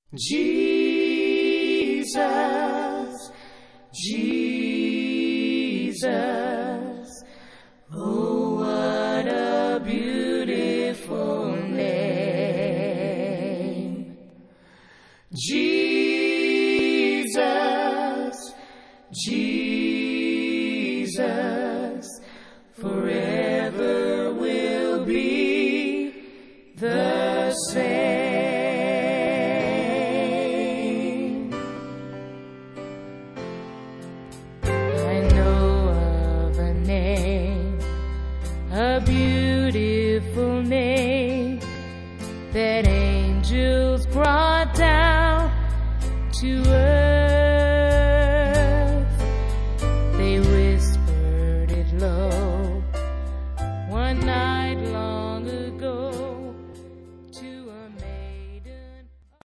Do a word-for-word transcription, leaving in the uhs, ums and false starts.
Jesus, Jesus, oh, what a beautiful name. Jesus, Jesus, forever will be the same. A beautiful name that angels brought down to earth.